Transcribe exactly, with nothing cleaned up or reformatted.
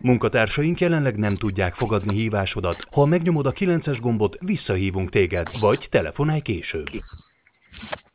Munkatársaink jelenleg nem tudják fogadni hívásodat. Ha megnyomod a kilences gombot, visszahívunk téged, vagy telefonálj később.